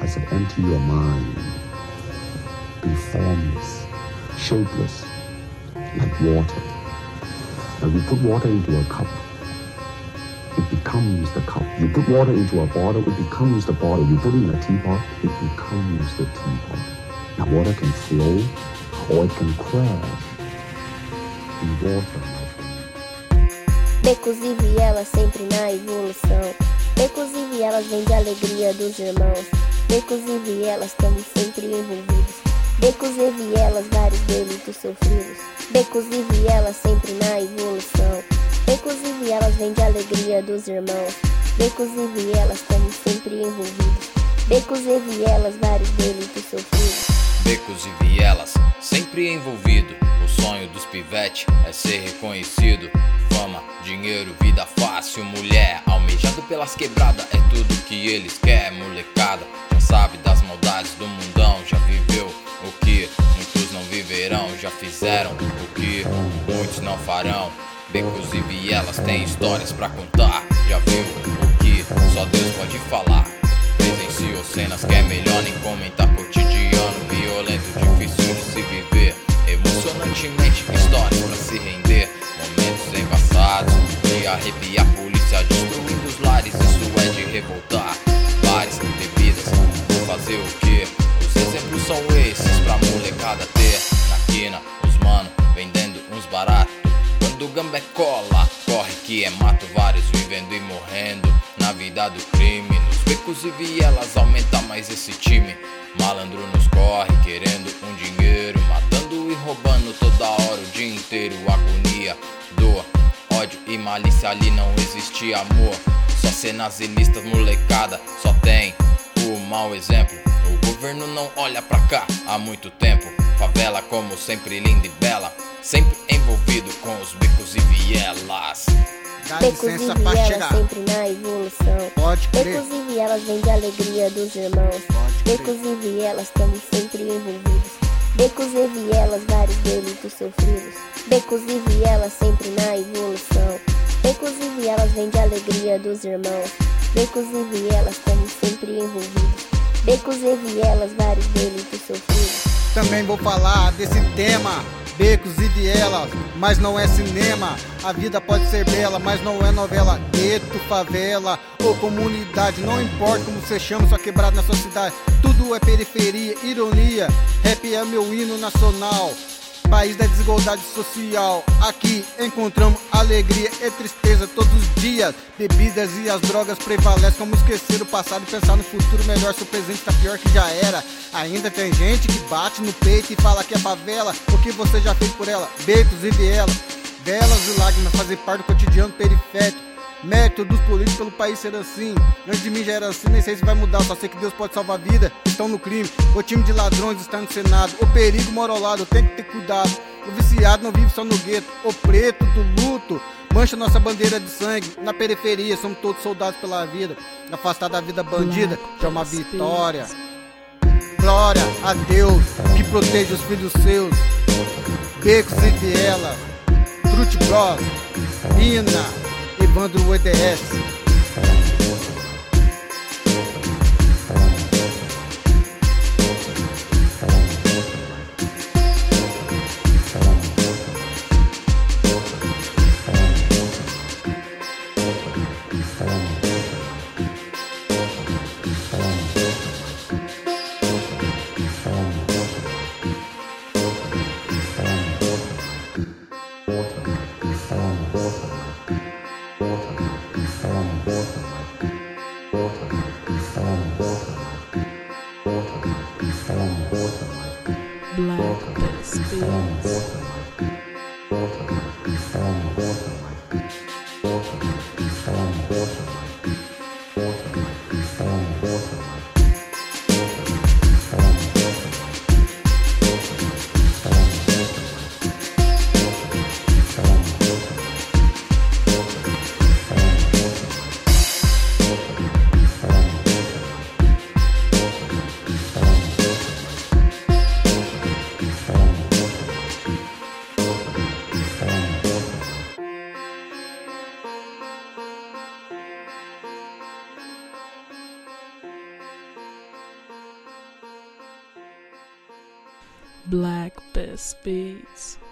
I said, empty your mind. Be formless, shapeless, like water. Now you put water into a cup, it becomes the cup. You put water into a bottle, it becomes the bottle. You put it in a teapot, it becomes the teapot. Now water can flow or it can crash in water. Becos e vielas sempre na evolução. Becos e vielas vêm de alegria dos irmãos. Becos e vielas estamos sempre envolvidos. Becos e vielas, vários delitos sofridos. Becos e vielas sempre na evolução. Becos e vielas vêm de alegria dos irmãos. Becos e vielas estamos sempre envolvidos. Becos e vielas, vários delitos sofridos. Becos e vielas, sempre envolvido. O sonho dos pivetes é ser reconhecido. Fama, dinheiro, vida fácil, mulher. Almejado pelas quebradas, é tudo que eles querem. Molecada, já sabe das maldades do mundão. Já viveu o que muitos não viverão. Já fizeram o que muitos não farão. Becos e vielas têm histórias pra contar. Já viu o que só Deus pode falar. Presenciou cenas que é melhor nem comentar. Cotidiano violento, difícil de se viver. Emocionantemente, histórias pra se render. Momentos embaçados de arrepiar. Polícia destruindo os lares, isso é de revoltar. Bares, bebidas, vou fazer o que? Os exemplos são esses pra molecada ter. Na quina, os mano vendendo uns baratos. Quando o gambé cola, corre que é mato. Vários vivendo e morrendo na vida do crime. Nos becos e vielas aumenta mais esse time. Malandro nos corre querendo um dinheiro, matando e roubando toda hora o dia inteiro. Agonia, dor, ódio e malícia, ali não existe amor. Só cenas ilícitas, molecada, só tem o mau exemplo. O governo não olha pra cá há muito tempo. Favela como sempre linda e bela, sempre envolvido com os becos e vielas. Dá Becos e licença pra vielas chegar. sempre na evolução. Pode crer. Becos e vielas vêm de alegria dos irmãos. Pode crer. Becos e vielas estamos sempre envolvidos. Becos e vielas, vários delitos sofridos. Becos e vielas sempre na evolução. Becos e vielas vêm de alegria dos irmãos. Becos e vielas estamos sempre envolvidos. Becos e vielas, vários delitos sofridos. Também vou falar desse tema, becos e vielas, mas não é cinema. A vida pode ser bela, mas não é novela. Gueto, favela ou comunidade, não importa como você chama sua quebrada na sua cidade. Tudo é periferia, ironia. Rap é meu hino nacional, país da desigualdade social. Aqui encontramos alegria e tristeza todos os dias. Bebidas e as drogas prevalecem. Como esquecer o passado e pensar no futuro melhor. Se o presente tá pior que já era. Ainda tem gente que bate no peito e fala que é favela. O que você já fez por ela? Becos e vielas, velas e lágrimas fazem parte do cotidiano periférico. Mérito dos políticos pelo país ser assim. Antes de mim já era assim, nem sei se vai mudar. Só sei que Deus pode salvar a vida, estão no crime. O time de ladrões está no Senado. O perigo mora ao lado, tem que ter cuidado. O viciado não vive só no gueto. O preto do luto mancha nossa bandeira de sangue. Na periferia somos todos soldados pela vida. Afastar da vida bandida já é uma vitória. Glória a Deus que protege os filhos seus. Becos e vielas, Truth Bros, Ina, Evandro EDS. Water, be formed. Black Bass Beats.